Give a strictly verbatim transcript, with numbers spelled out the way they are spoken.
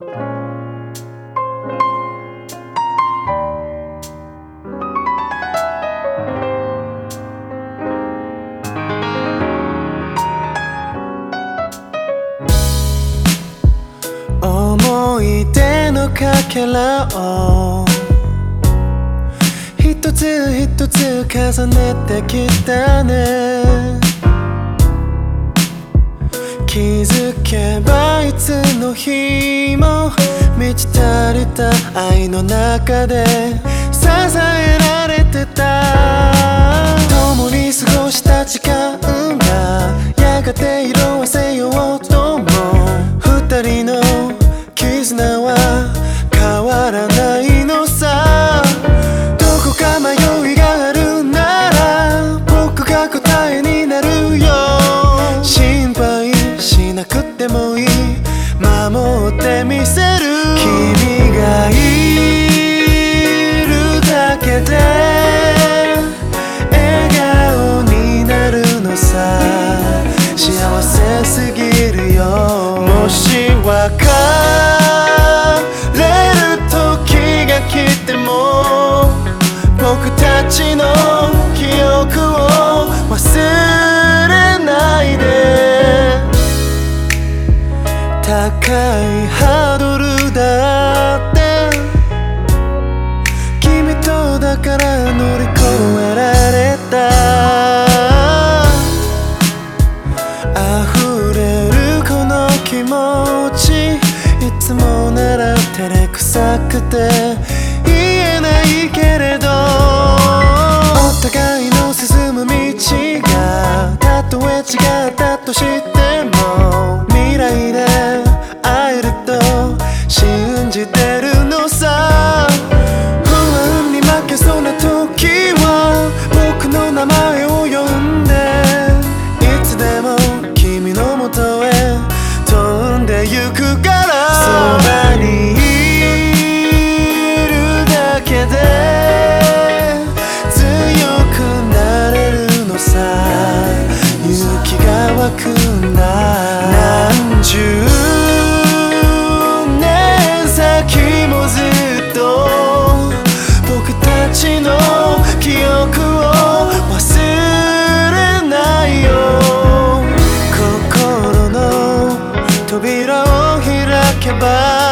思い出のかけらを一つ一つ重ねてきたね。気づけばいつの日も満ち足りた愛の中で支えられてた。共に過ごした時間がやがて色あせようとも二人の絆は変わらないのさ。どこか迷いがあるなら僕が答えになるよ。心配しなくてもいい、守ってみせる。君がいるだけで笑顔になるのさ。幸せすぎるよ。もし別れる時が来ても僕たちの記憶を忘れないで。高いハードルだって君とだから乗り越えられた。溢れるこの気持ちいつもなら照れくさくて言えないけれど、お互いの進む道がたとえ違ったとしても未来で会えると信じてるのさ。不安に負けそうな時は僕の名前を呼んでいつでも君のもとへ飛んでゆくから。そばにいるだけで強くなれるのさ。勇気が湧くんだ。何十年先もずっと僕たちの記憶を忘れないよ。心の扉を開けば